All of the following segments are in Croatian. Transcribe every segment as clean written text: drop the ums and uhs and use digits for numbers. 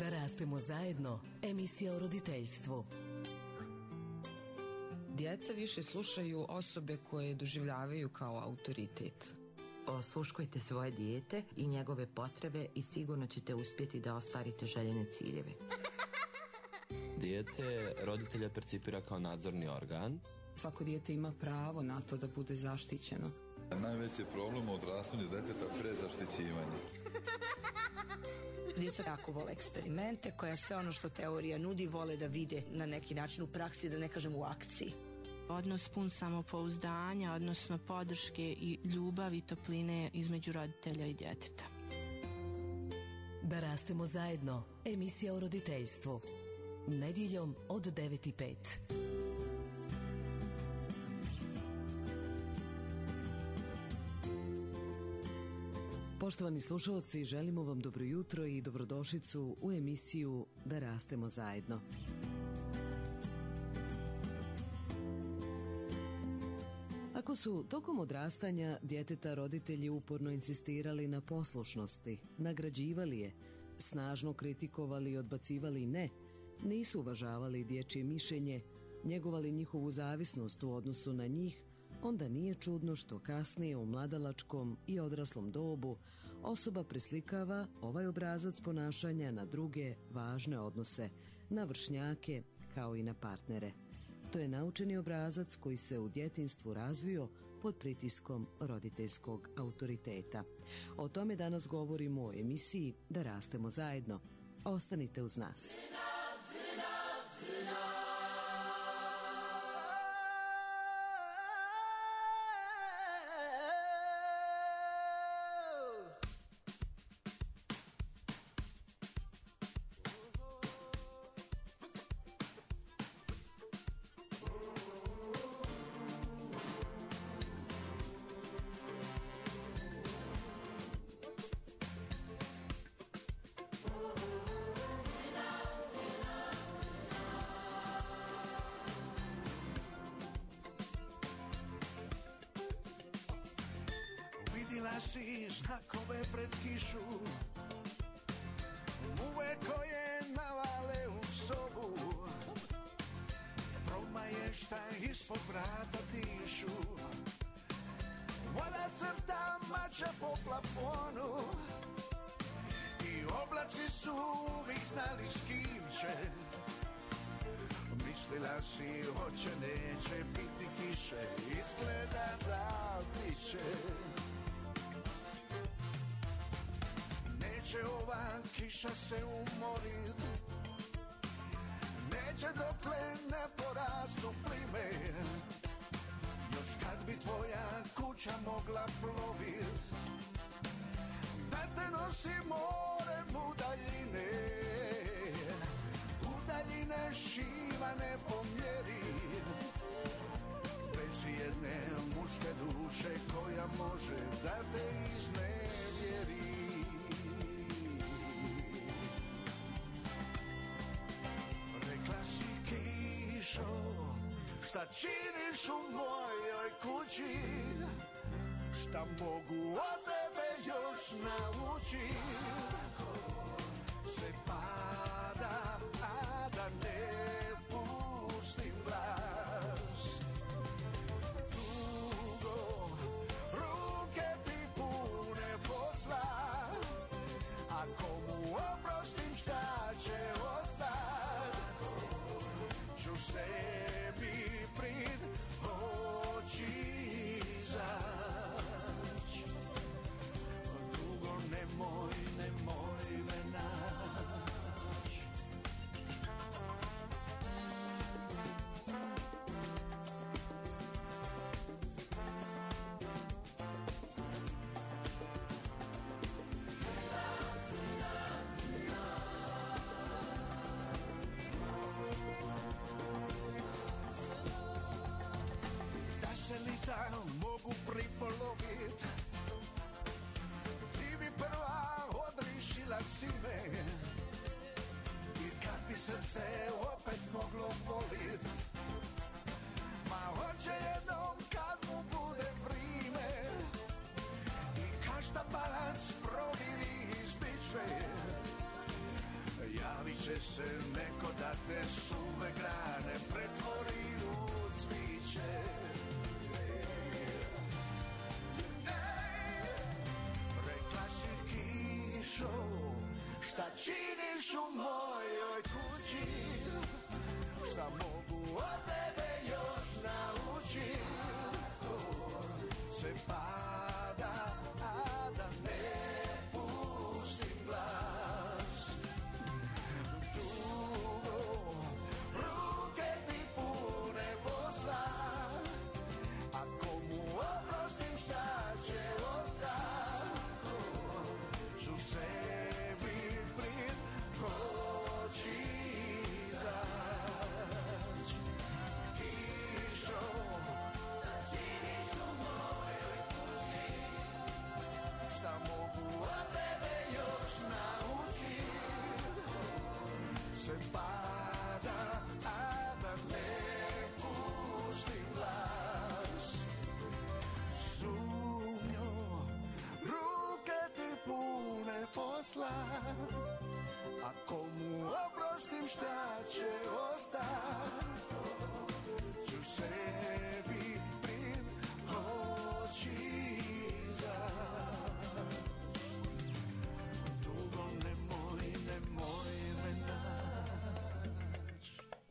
Da rastemo zajedno, emisija o roditeljstvu. Djeca više slušaju osobe koje doživljavaju kao autoritet. Osluškujte svoje dijete i njegove potrebe i sigurno ćete uspjeti da ostvarite željene ciljeve. Dijete roditelja percipira kao nadzorni organ. Svako dijete ima pravo na to da bude zaštićeno. Najveći problem u odrastanju djeteta prezaštićivanje. Djeca jako vole eksperimente, koja sve ono što teorija nudi vole da vide na neki način u praksi, da ne kažem u akciji. Odnos pun samopouzdanja, odnosno podrške i ljubavi i topline između roditelja i djeteta. Da rastemo zajedno, emisija o roditeljstvu. Nedjeljom od 9:05. Poštovani slušalci, želimo vam dobro jutro i dobrodošlicu u emisiju Da rastemo zajedno. Ako su tokom odrastanja djeteta roditelji uporno insistirali na poslušnosti, nagrađivali je, snažno kritikovali i odbacivali ne, nisu uvažavali dječje mišljenje, njegovali njihovu zavisnost u odnosu na njih, onda nije čudno što kasnije u mladalačkom i odraslom dobu osoba preslikava ovaj obrazac ponašanja na druge važne odnose, na vršnjake kao i na partnere. To je naučeni obrazac koji se u djetinjstvu razvio pod pritiskom roditeljskog autoriteta. O tome danas govorimo u emisiji Da rastemo zajedno. Ostanite uz nas. Si znakove pred kišu, muve koje navale u sobu, promaje šta ispod vrata dišu, voda crta mača po plafonu i oblaci su uvijek znali s kim će. Mislila si hoće neće biti kiše, izgleda da biće. Neće ova kiša se umorit, neće dokle ne porastu plime. Još kad bi tvoja kuća mogla plovit, da te nosi morem u daljine, u daljine šivane po mjeri, bez jedne muške duše koja može da te iznevjeri. Kišo, šta činiš u mojoj kući, šta mogu od tebe još naučiti. Se pada, a da ne pustim glas. Dugo ruke ti pune posla, ako mu oprostim šta će ostati. Ću sebi prid oči izać. Dugo nemoj me nać. će se neko da te suve grane pretvori u cviće. Rekla si kišo, šta činiš u mojoj kući, šta mogu od tebe još naučiti. Se pada, a da ne pustim glas. Dugo, ruke ti pune posla. Ako mu oprostim, šta će ostati? Ću sebi prid proći izać. Kišo, šta mogu od tebe još naučit. Se pada, a da ne pustim glas. Sumnjo, ruke ti pune posla. Ako mu oprostim, šta će ostati? Ću sebi prid proći izać. Dugo nemoj me naći.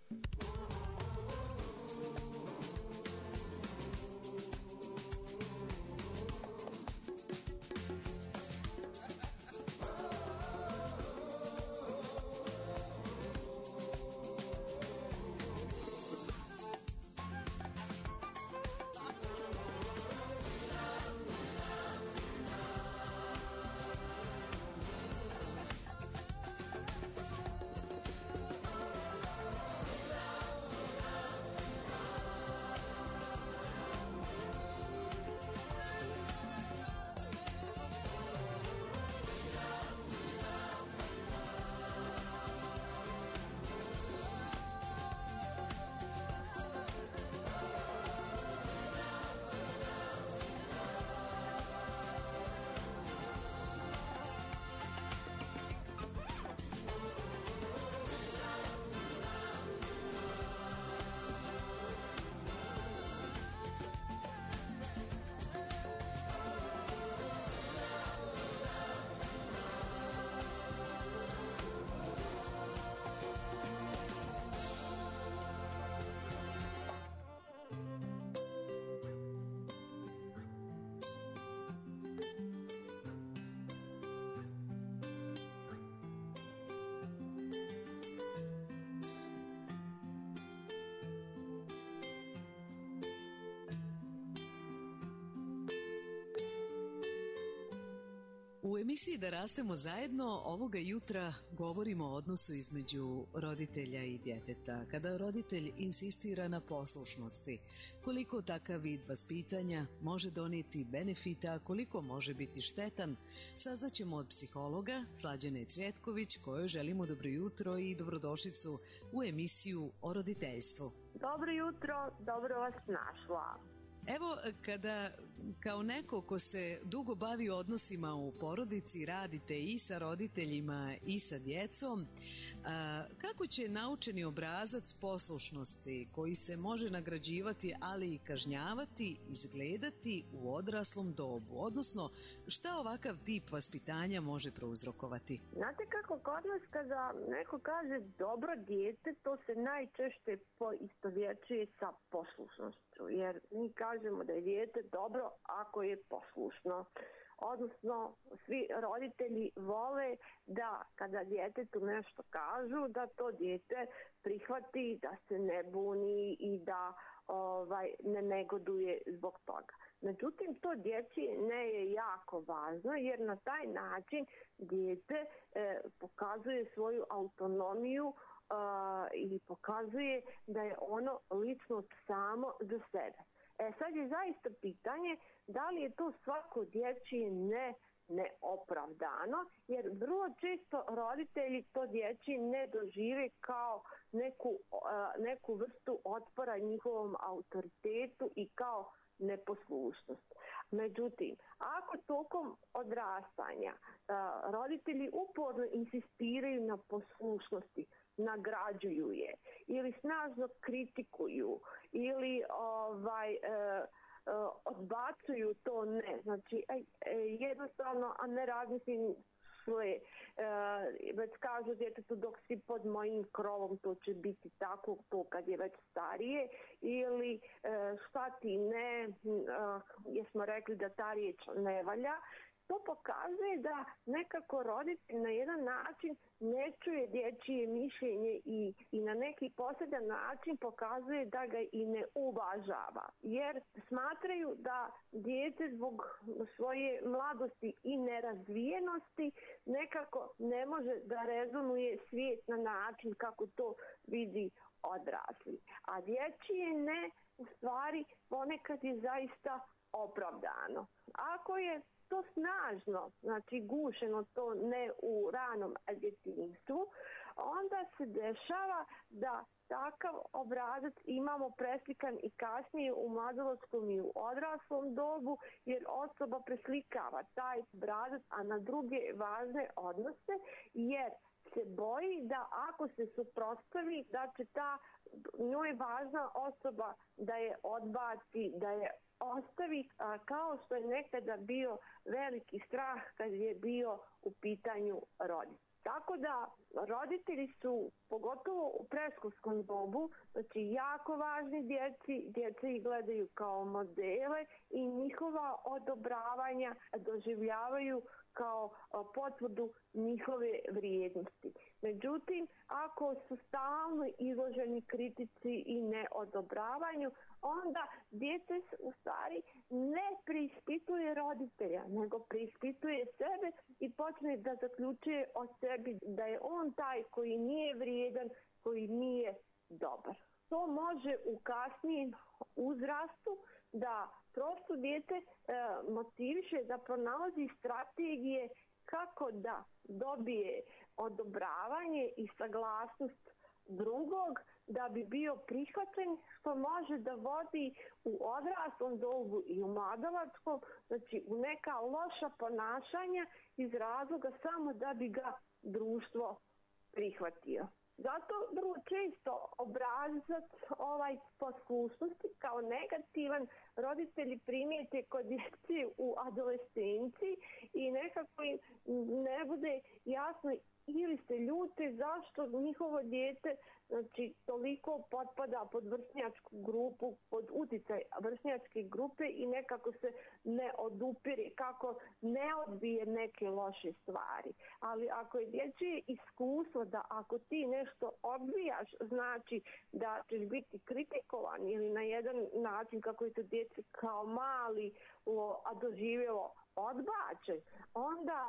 U emisiji Da rastemo zajedno ovoga jutra govorimo o odnosu između roditelja i djeteta. Kada roditelj insistira na poslušnosti, koliko takav vid vaspitanja može donijeti benefita, a koliko može biti štetan, saznaćemo od psihologa Slađane Cvjetković, kojoj želimo dobro jutro i dobrodošlicu u emisiju o roditeljstvu. Dobro jutro, dobro vas našla. Evo, kada kao neko ko se dugo bavi odnosima u porodici, radite i sa roditeljima i sa djecom, kako će naučeni obrazac poslušnosti koji se može nagrađivati, ali i kažnjavati, izgledati u odraslom dobu? Odnosno, šta ovakav tip vaspitanja može prouzrokovati? Znate kako kod nas kada neko kaže dobro dijete, to se najčešće poistovjećuje sa poslušnošću, jer mi kažemo da je dijete dobro ako je poslušno. Odnosno, svi roditelji vole da kada djetetu nešto kažu, da to dijete prihvati, da se ne buni i da ne negoduje zbog toga. Međutim, to djeci ne je jako važno, jer na taj način dijete pokazuje svoju autonomiju i pokazuje da je ono ličnost samo za sebe. Sad je zaista pitanje da li je to svako dječje neopravdano, jer vrlo često roditelji to dječje ne dožive kao neku vrstu otpora njihovom autoritetu i kao neposlušnost. Međutim, ako tokom odrastanja roditelji uporno insistiraju na poslušnosti, nagrađuju je ili snažno kritikuju ili odbacuju to ne, znači jednostavno, a ne razmislim svoje, već kažu djetetu dok si pod mojim krovom to će biti tako, to kad je već starije, ili šta ti ne, jesmo rekli da ta riječ ne valja. To pokazuje da nekako roditelj na jedan način ne čuje dječje mišljenje i na neki poseban način pokazuje da ga i ne uvažava. Jer smatraju da dijete zbog svoje mladosti i nerazvijenosti nekako ne može da rezonuje svijet na način kako to vidi odrasli. A dječje ne u stvari ponekad je zaista opravdano. Ako je to snažno, znači gušeno to ne u ranom djetinjstvu, onda se dešava da takav obrazac imamo preslikan i kasnije u mladalačkom i u odraslom dobu, jer osoba preslikava taj obrazac, a na druge važne odnose, jer se boji da ako se suprotstavi da će ta njoj važna osoba da je odbaci, da je ostavi, kao što je nekada bio veliki strah kad je bio u pitanju roditelj. Tako da roditelji su, pogotovo u predškolskom dobu, znači jako važni djeci, djeca ih gledaju kao modele i njihova odobravanja doživljavaju kao potvrdu njihove vrijednosti. Međutim, ako su stalno izloženi kritici i neodobravanju, onda dijete u stvari ne preispituje roditelja, nego preispituje sebe i počne da zaključuje o sebi da je on taj koji nije vrijedan, koji nije dobar. To može u kasnijem uzrastu da prosto dijete motiviše da pronalazi strategije kako da dobije odobravanje i saglasnost drugog da bi bio prihvaćen, što može da vodi u odraslom dobu i u mladalačkom, znači u neka loša ponašanja iz razloga samo da bi ga društvo prihvatio. Zato vrlo često obrazac poslušnosti kao negativan roditelji primijete kod djece u adolescenciji i nekako im ne bude jasno ili se ljute zašto njihovo dijete znači toliko potpada pod vršnjačku grupu, pod utjecaj vršnjačke grupe i nekako se ne odupire, kako ne odbije neke loše stvari. Ali ako je dječje iskustvo da ako ti nešto odbijaš, znači da ćeš biti kritikovan ili na jedan način kako je to djece kao mali doživjelo odbačen, onda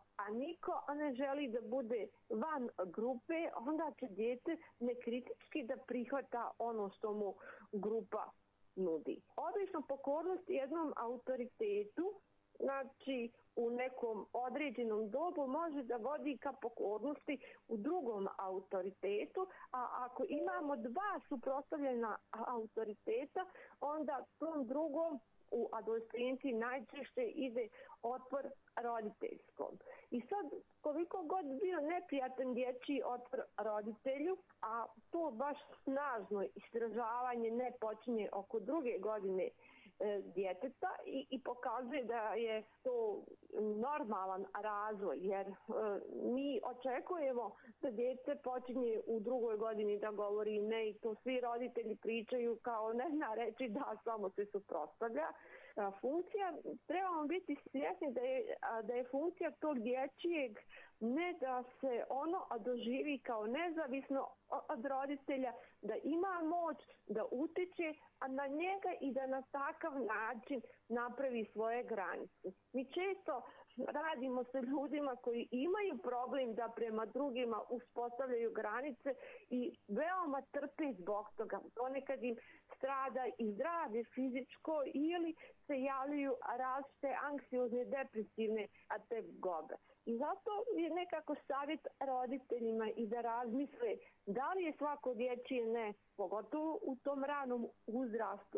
niko ne želi da bude van grupe, onda će dijete nekritički da prihvata ono što mu grupa nudi. Obično pokornost jednom autoritetu, znači u nekom određenom dobu može da vodi ka pokornosti u drugom autoritetu, a ako imamo dva suprotstavljena autoriteta, onda tom drugom u adolescenciji najčešće ide otpor roditeljskom. I sad, koliko god bio neprijatan dječji otpor roditelju, a to baš snažno istražavanje ne počinje oko 2. godine djeteta i pokazuje da je to normalan razvoj, jer mi očekujemo da djete počinje u 2. godini da govori ne i to svi roditelji pričaju kao ne zna reći da, samo se suprotstavlja. Funkcija, trebamo biti svjesni da je funkcija tog dječjeg ne da se ono doživi kao nezavisno od roditelja, da ima moć da utiče na njega i da na takav način napravi svoje granice. Mi često radimo sa ljudima koji imaju problem da prema drugima uspostavljaju granice i veoma trpe zbog toga. Ponekad im strada i zdravlje fizičko ili se javljaju različite anksiozne, depresivne tegobe. I zato je nekako savjet roditeljima i da razmisle da li je svako dječje ne, pogotovo u tom ranom uzrastu,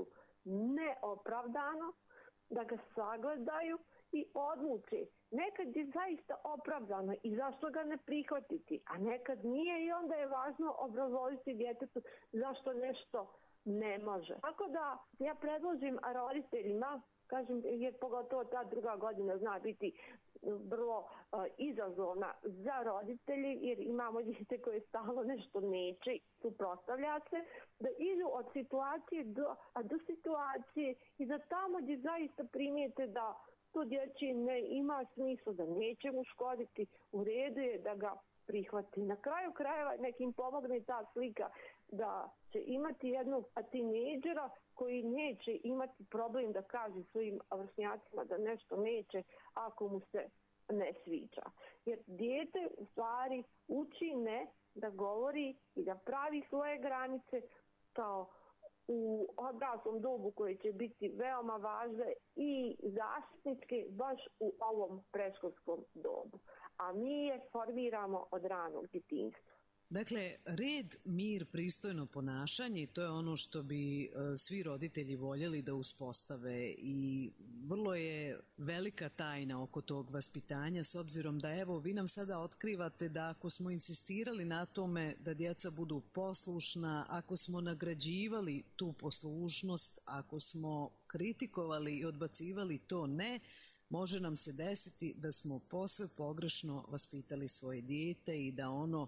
neopravdano, da ga sagledaju i odluče. Nekad je zaista opravdano i zašto ga ne prihvatiti, a nekad nije i onda je važno obrazložiti djetetu zašto nešto ne može. Tako da ja predložim roditeljima, kažem, jer pogotovo ta druga godina zna biti vrlo izazovna za roditelji, jer imamo djete koje stalno nešto neće, suprotstavlja se, da idu od situacije do situacije i da tamo gdje zaista primijete da to dječje ne ima smisla, da neće mu škoditi, u redu je da ga prihvati. Na kraju krajeva nekim pomogne ta slika da će imati jednog tinejdžera koji neće imati problem da kaže svojim vršnjacima da nešto neće ako mu se ne sviđa. Jer dijete u stvari uči ne da govori i da pravi svoje granice kao u odraslom dobu koje će biti veoma važne i zaštitničke baš u ovom predškolskom dobu. A mi je formiramo od ranog djetinjstva. Dakle, red, mir, pristojno ponašanje, to je ono što bi svi roditelji voljeli da uspostave i vrlo je velika tajna oko tog vaspitanja, s obzirom da evo vi nam sada otkrivate da ako smo insistirali na tome da djeca budu poslušna, ako smo nagrađivali tu poslušnost, ako smo kritikovali i odbacivali to ne, može nam se desiti da smo posve pogrešno vaspitali svoje dijete i da ono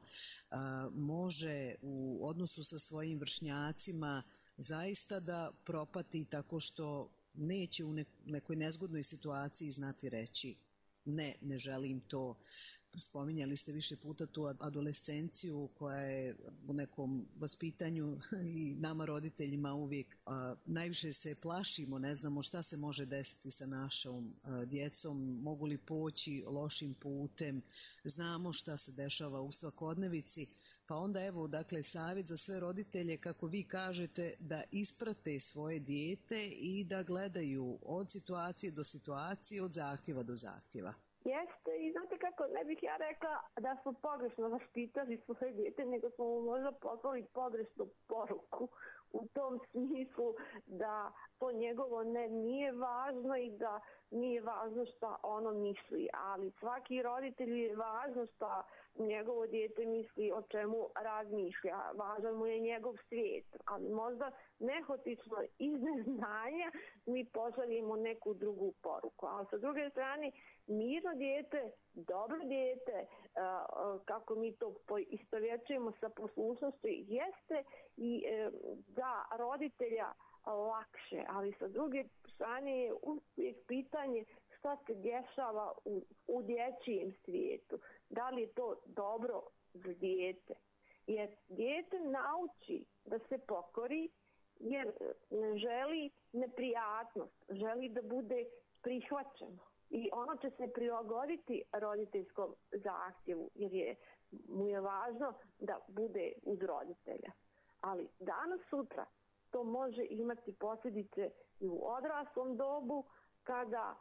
može u odnosu sa svojim vršnjacima zaista da propati tako što neće u nekoj nezgodnoj situaciji znati reći ne želim to. Spominjali ste više puta tu adolescenciju koja je u nekom vaspitanju i nama roditeljima uvijek najviše se plašimo, ne znamo šta se može desiti sa našom djecom, mogu li poći lošim putem, znamo šta se dešava u svakodnevici, pa onda evo dakle savjet za sve roditelje kako vi kažete da isprate svoje dijete i da gledaju od situacije do situacije, od zahtjeva do zahtjeva. Jeste, i znate kako, ne bih ja rekla da smo pogrešno vaspitali svoje dijete, nego smo mu možda poslali pogrešnu poruku u tom smislu da to njegovo ne nije važno i da nije važno šta ono misli, ali svaki roditelj je važno šta njegovo dijete misli, o čemu razmišlja, važan mu je njegov svijet, ali možda nehotično iz neznanja mi pošaljemo neku drugu poruku, a sa druge strane mirno dijete, dobro dijete, kako mi to istovjećujemo sa poslušnošću, jeste i za roditelja lakše, ali sa druge strane je uvijek pitanje šta se dešava u dječjem svijetu. Da li je to dobro za dijete? Jer dijete nauči da se pokori jer ne želi neprijatnost, želi da bude prihvaćeno. I ono će se prilagoditi roditeljskom zahtjevu jer mu je važno da bude uz roditelja. Ali danas sutra to može imati posljedice i u odraslom dobu kada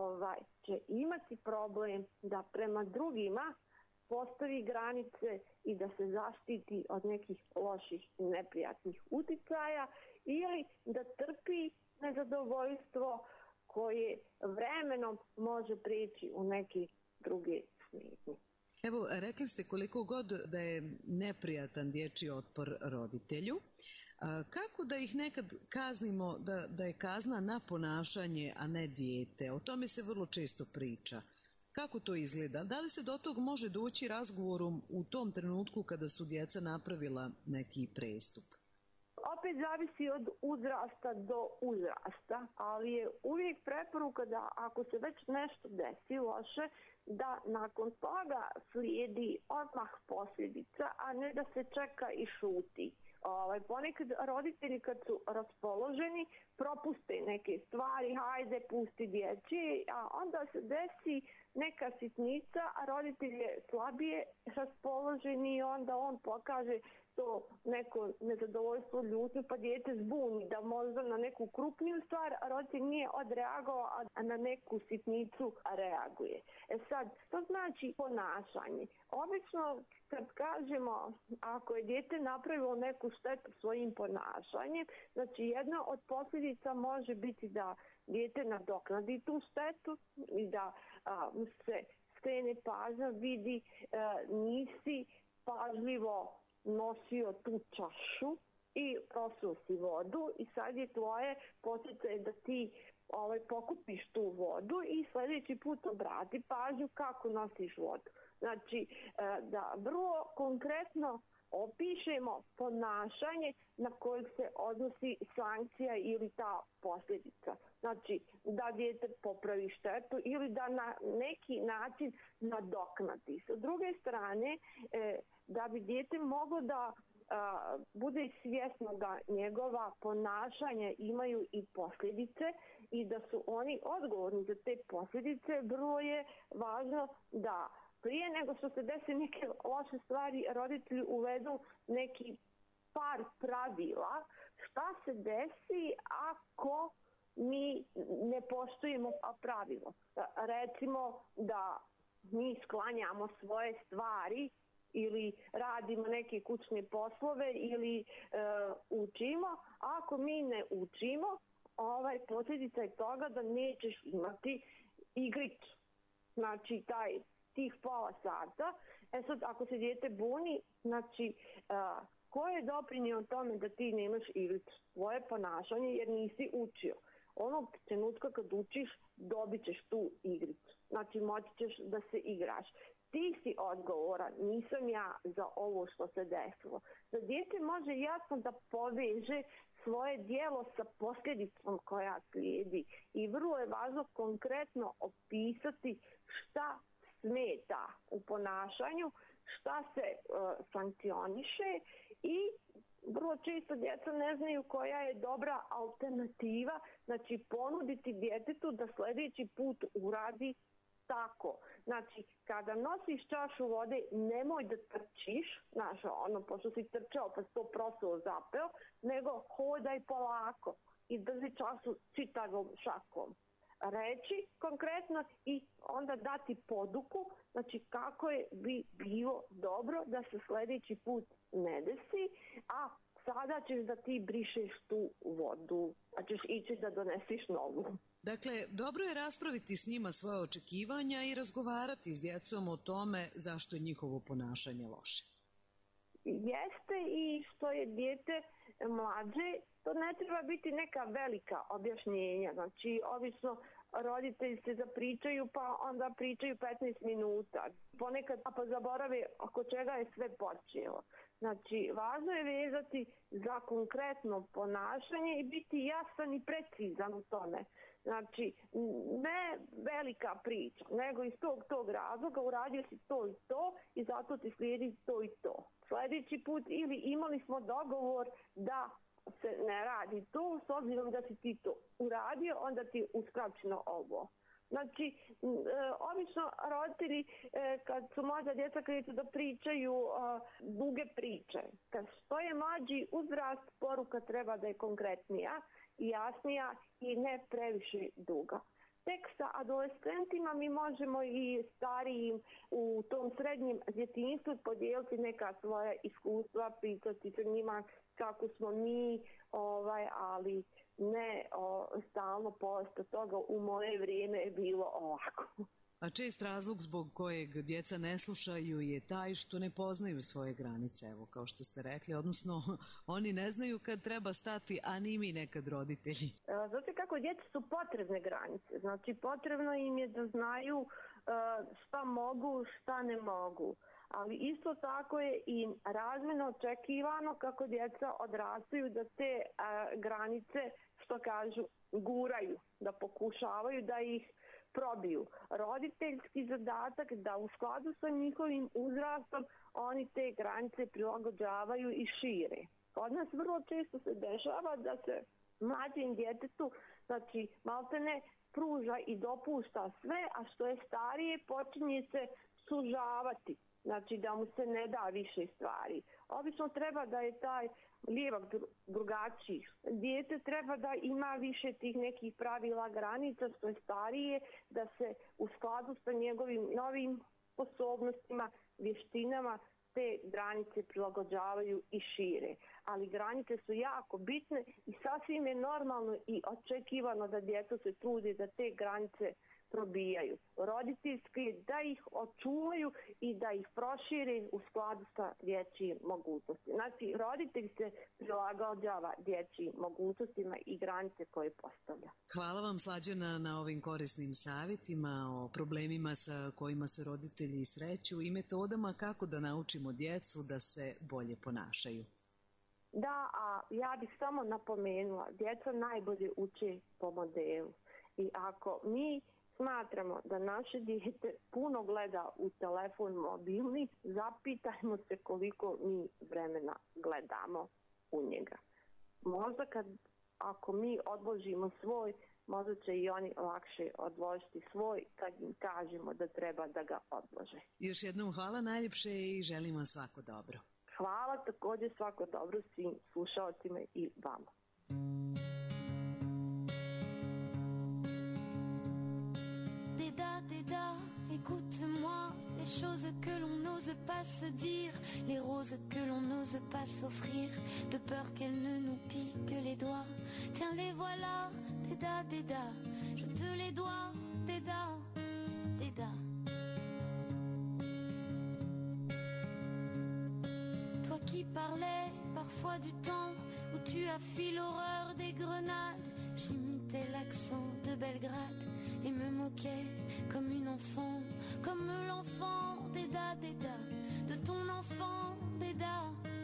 će imati problem da prema drugima postavi granice i da se zaštiti od nekih loših i neprijatnih uticaja ili da trpi nezadovoljstvo koje vremenom može prijeći u neke druge smetnje. Evo, rekli ste koliko god da je neprijatan dječji otpor roditelju, kako da ih nekad kaznimo da je kazna na ponašanje, a ne dijete? O tome se vrlo često priča. Kako to izgleda? Da li se do tog može doći razgovorom u tom trenutku kada su djeca napravila neki prestup? Opet zavisi od uzrasta do uzrasta, ali je uvijek preporuka da ako se već nešto desi loše, da nakon toga slijedi odmah posljedica, a ne da se čeka i šuti. Ponekad roditelji kad su raspoloženi propuste neke stvari, hajde pusti dječje, a onda se desi neka sitnica, a roditelj je slabije raspoloženi i onda on pokaže to neko nezadovoljstvo, ljutnju, pa dijete zbuni da možda na neku krupniju stvar, a roditelj nije odreagovao, a na neku sitnicu reaguje. Sad, to znači ponašanje. Obično kad kažemo ako je dijete napravilo neku štetu svojim ponašanjem, znači jedna od posljedica može biti da dijete nadoknadi tu štetu i da se skrene pažnja, vidi nisi pažljivo nosio tu čašu i prosuo si vodu i sad je tvoje poticaj da ti pokupiš tu vodu i sljedeći put obrati pažnju kako nosiš vodu. Znači da vrlo konkretno opišemo ponašanje na koje se odnosi sankcija ili ta posljedica. Znači da dijete popravi štetu ili da na neki način nadoknadi. S druge strane, da bi dijete moglo da bude svjesno da njegova ponašanja imaju i posljedice i da su oni odgovorni za te posljedice, vrlo je važno da prije nego što se desi neke loše stvari, roditelji uvedu neki par pravila šta se desi ako mi ne poštujemo pravilo. Recimo da mi sklanjamo svoje stvari ili radimo neke kućne poslove ili učimo. Ako mi ne učimo, posljedica je toga da nećeš imati igrić. Znači tih pola sata. Sad ako se dijete buni, znači ko je doprinio tome da ti nemaš igrić? Tvoje ponašanje jer nisi učio. Onog trenutka kad učiš dobit ćeš tu igricu. Znači moći ćeš da se igraš. Ti si odgovoran, nisam ja za ovo što se desilo. Da dijete može jasno da poveže svoje djelo sa posljedicom koja slijedi i vrlo je važno konkretno opisati šta smeta u ponašanju, šta se sankcioniše i vrlo često djeca ne znaju koja je dobra alternativa, znači ponuditi djetetu da sljedeći put uradi tako. Znači, kada nosiš čašu vode, nemoj da trčiš, pošto si trčao pa si to prosuo zapeo, nego hodaj polako i drži čašu čitavom šakom. Reći konkretno i onda dati poduku, znači kako je bi bilo dobro da se sljedeći put ne desi, a sada ćeš da ti brišeš tu vodu, a ćeš ići da donesiš novu. Dakle, dobro je raspraviti s njima svoje očekivanja i razgovarati s djecom o tome zašto je njihovo ponašanje loše. Jeste i što je dijete mlađe, to ne treba biti neka velika objašnjenja. Znači, obično roditelji se zapričaju pa onda pričaju 15 minuta. Ponekad pa zaborave oko čega je sve počelo. Znači, važno je vezati za konkretno ponašanje i biti jasan i precizan u tome. Znači, ne velika priča, nego iz tog razloga uradio si to i to i zato ti slijedi to i to. Sljedeći put ili imali smo dogovor da se ne radi to, s obzirom da si ti to uradio, onda ti je uskraćeno ovo. Znači, obično roditelji kad su mlađa djeca kreću da pričaju duge priče. Kad što je mlađi uzrast, poruka treba da je konkretnija i jasnija i ne previše duga. Tek sa adolescentima mi možemo i starijim u tom srednjem djetinjstvu podijeliti neka svoja iskustva, pričati sa njima kako smo mi, ali ne stalno posle toga u moje vrijeme je bilo ovako. A čest razlog zbog kojeg djeca ne slušaju je taj što ne poznaju svoje granice, evo kao što ste rekli, odnosno oni ne znaju kad treba stati, a ni mi nekad roditelji. Znači kako djeca su potrebne granice, znači potrebno im je da znaju šta mogu, šta ne mogu. Ali isto tako je i razmjerno očekivano kako djeca odrastaju da te granice, što kažu, guraju, da pokušavaju da ih probiju. Roditeljski zadatak da u skladu sa njihovim uzrastom oni te granice prilagođavaju i šire. Kod nas vrlo često se dešava da se mlađem djetetu, znači maltene pruža i dopušta sve, a što je starije počinje se sužavati. znači da mu se ne da više stvari. Obično treba da je taj lijevak drugačiji. Dijete treba da ima više tih nekih pravila, granica, što je starije, da se u skladu sa njegovim novim sposobnostima, vještinama, te granice prilagođavaju i šire. Ali granice su jako bitne i sasvim je normalno i očekivano da djeca se trude da te granice probijaju. Roditeljski da ih očuvaju i da ih prošire u skladu sa dječjim mogućnostima. Znači, roditelj se prilagođava dječjim mogućnostima i granice koje postavlja. Hvala vam, Slađana, na ovim korisnim savjetima o problemima sa kojima se roditelji sreću i metodama kako da naučimo djecu da se bolje ponašaju. Da, a ja bih samo napomenula, djeca najbolje uče po modelu. I ako mi smatramo da naše dijete puno gleda u telefon mobilni, zapitajmo se koliko mi vremena gledamo u njega. Možda ako mi odložimo svoj, možda će i oni lakše odložiti svoj kad im kažemo da treba da ga odlože. Još jednom hvala najljepše i želim vam svako dobro. Hvala, također svako dobro svim slušalcima i vama. Déda, écoute-moi, les choses que l'on n'ose pas se dire, les roses que l'on n'ose pas s'offrir, de peur qu'elles ne nous piquent les doigts. Tiens, les voilà, Déda, je te les dois, Déda. Toi qui parlais parfois du temps où tu as fui l'horreur des grenades, j'imitais l'accent de Belgrade et me moquais comme une enfant, comme l'enfant Déda, de ton enfant Déda.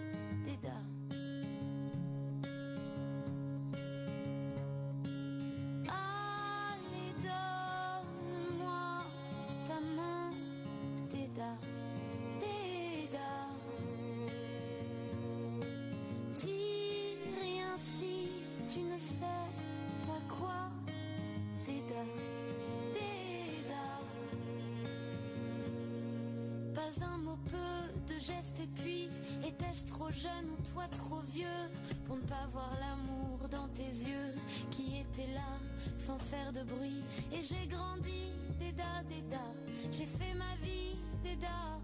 Allez, donne-moi ta main, Déda. Dis rien si tu ne sais pas quoi, Déda. Pas un mot, peu de gestes et puis étais-je trop jeune ou toi trop vieux pour ne pas voir l'amour dans tes yeux qui étaient là sans faire de bruit. Et j'ai grandi, Déda, j'ai fait ma vie, Déda.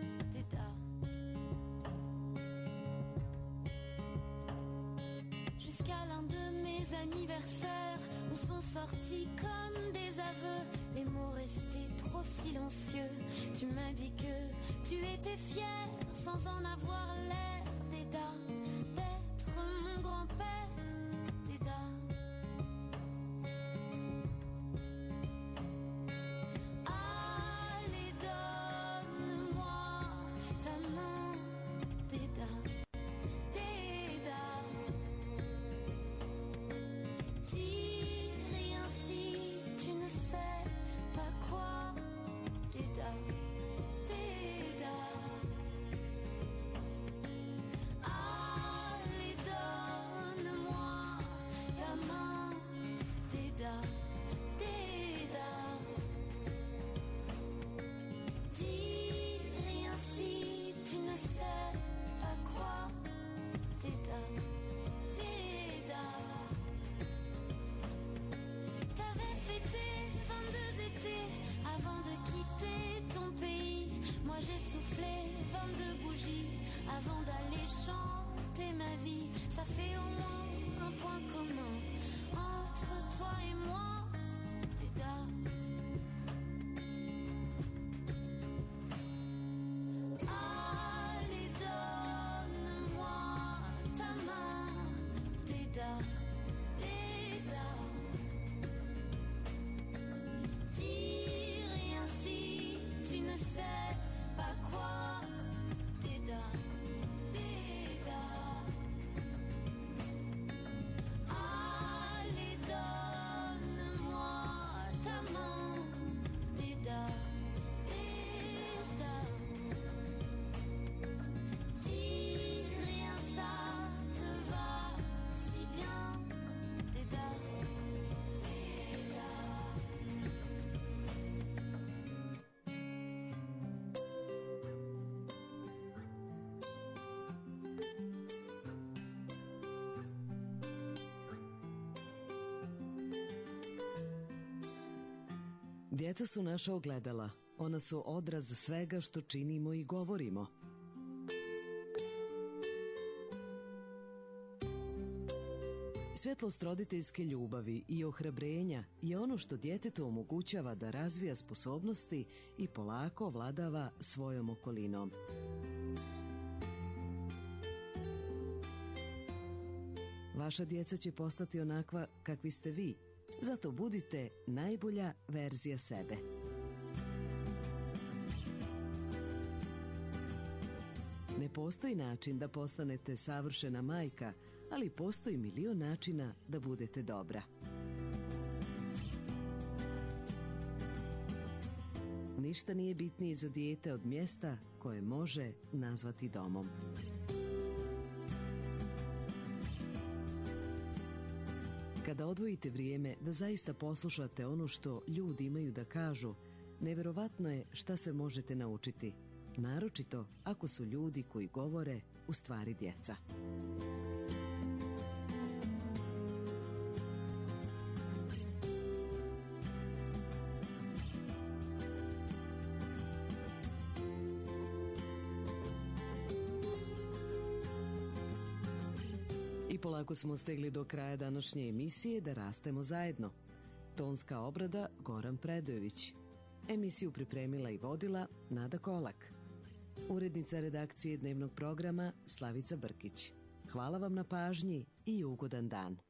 Jusqu'à l'un de mes anniversaires où sont sortis comme des aveux les mots restés trop silencieux. Tu m'as dit que tu étais fier sans en avoir l'air, Déda, d'être mon grand-père, Déda. Allez, donne-moi ta main, Déda. Dis rien si tu ne sais pas quoi, Déda. Allez, donne-moi Djeca su naša ogledala. Ona su odraz svega što činimo i govorimo. Svjetlost roditeljske ljubavi i ohrabrenja je ono što djetetu omogućava da razvija sposobnosti i polako ovladava svojom okolinom. Vaša djeca će postati onakva kakvi ste vi, zato budite najbolja verzija sebe. Ne postoji način da postanete savršena majka, ali postoji milion načina da budete dobra. Ništa nije bitnije za dijete od mjesta koje može nazvati domom. Kada odvojite vrijeme da zaista poslušate ono što ljudi imaju da kažu, neverovatno je šta sve možete naučiti, naročito ako su ljudi koji govore u stvari djeca. I polako smo stigli do kraja današnje emisije Da rastemo zajedno. Tonska obrada Goran Predojević. Emisiju pripremila i vodila Nada Kolak. Urednica redakcije dnevnog programa Slavica Brkić. Hvala vam na pažnji i ugodan dan.